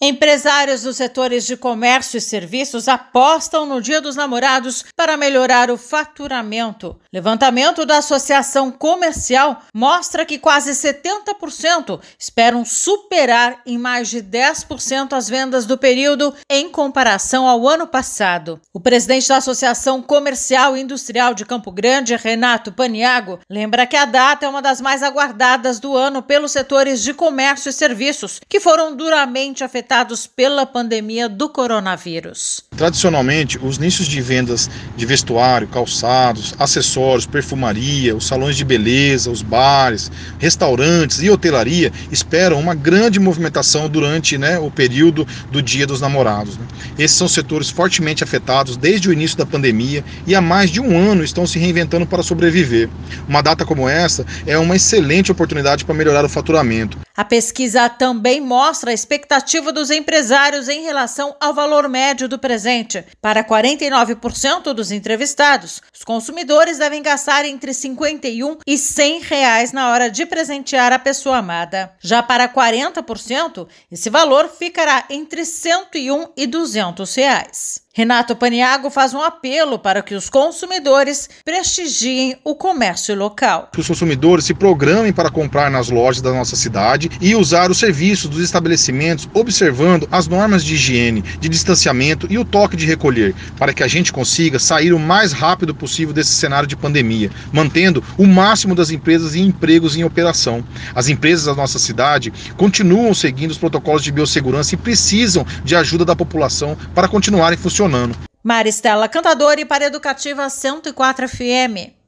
Empresários dos setores de comércio e serviços apostam no Dia dos Namorados para melhorar o faturamento. Levantamento da Associação Comercial mostra que quase 70% esperam superar em mais de 10% as vendas do período em comparação ao ano passado. O presidente da Associação Comercial e Industrial de Campo Grande, Renato Paniaggo, lembra que a data é uma das mais aguardadas do ano pelos setores de comércio e serviços, que foram duramente afetados pela pandemia do coronavírus. Tradicionalmente, os nichos de vendas de vestuário, calçados, acessórios, perfumaria, os salões de beleza, os bares, restaurantes e hotelaria esperam uma grande movimentação durante o período do Dia dos Namorados. Esses são setores fortemente afetados desde o início da pandemia e há mais de um ano estão se reinventando para sobreviver. Uma data como essa é uma excelente oportunidade para melhorar o faturamento. A pesquisa também mostra a expectativa dos empresários em relação ao valor médio do presente. Para 49% dos entrevistados, os consumidores devem gastar entre R$ 51 e R$ 100 na hora de presentear a pessoa amada. Já para 40%, esse valor ficará entre R$ 101 e R$ 200. Renato Paniaggo faz um apelo para que os consumidores prestigiem o comércio local. Que os consumidores se programem para comprar nas lojas da nossa cidade e usar os serviços dos estabelecimentos, observando as normas de higiene, de distanciamento e o toque de recolher, para que a gente consiga sair o mais rápido possível desse cenário de pandemia, mantendo o máximo das empresas e empregos em operação. As empresas da nossa cidade continuam seguindo os protocolos de biossegurança e precisam de ajuda da população para continuarem funcionando. Maristela Cantadori para Educativa 104 FM.